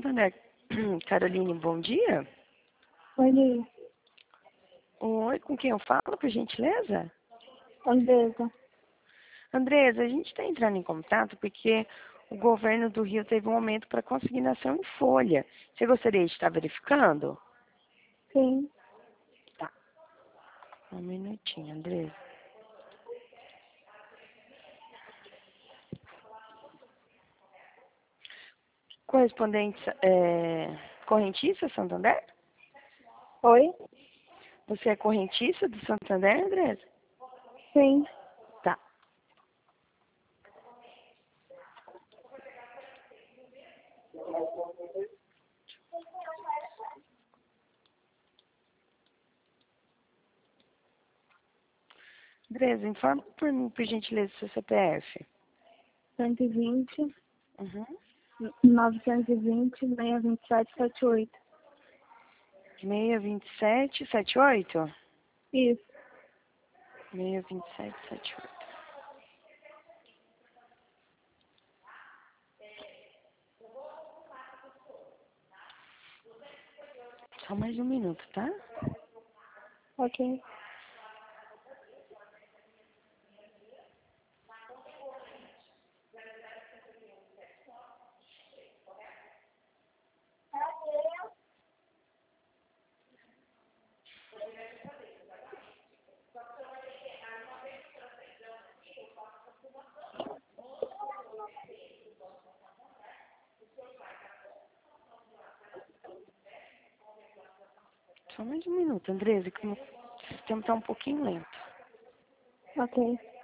Santander. Caroline, bom dia. Bom dia. Oi, com quem eu falo, por gentileza? Andresa. Andresa, a gente está entrando em contato porque o governo do Rio teve um aumento para consignação em folha. Você gostaria de estar verificando? Sim. Tá. Um minutinho, Andresa. Correspondente, correntista Santander? Oi? Você é correntista do Santander, Andresa? Sim. Tá. Andresa, informa por mim, por gentileza, seu CPF. 120, Uhum. 920, 627, 78. 62778? Isso. 62778. Só mais um minuto, tá? Ok. Só mais um minuto, Andresa, que o meu sistema tá um pouquinho lento. Ok.